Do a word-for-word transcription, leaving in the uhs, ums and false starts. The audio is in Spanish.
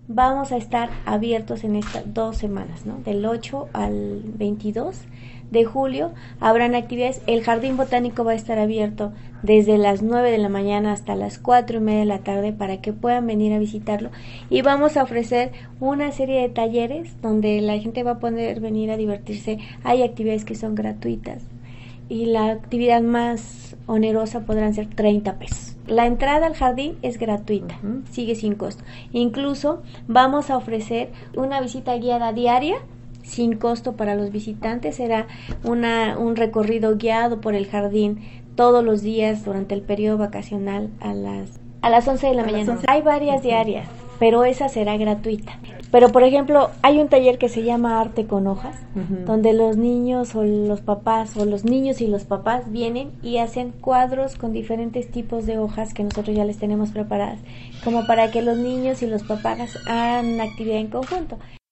vamos a estar abiertos en estas dos semanas, ¿no? Del ocho al veintidós de julio habrán actividades. El jardín botánico va a estar abierto desde las nueve de la mañana hasta las cuatro y media de la tarde para que puedan venir a visitarlo, y vamos a ofrecer una serie de talleres donde la gente va a poder venir a divertirse. Hay actividades que son gratuitas y la actividad más onerosa podrán ser treinta pesos. La entrada al jardín es gratuita, uh-huh. sigue sin costo. Incluso vamos a ofrecer una visita guiada diaria sin costo para los visitantes. Será una, un recorrido guiado por el jardín todos los días durante el periodo vacacional a las, a las once de la a mañana. Hay varias uh-huh. diarias, pero esa será gratuita. Pero, por ejemplo, hay un taller que se llama Arte con Hojas, uh-huh. donde los niños o los papás, o los niños y los papás vienen y hacen cuadros con diferentes tipos de hojas que nosotros ya les tenemos preparadas, como para que los niños y los papás hagan actividad en conjunto.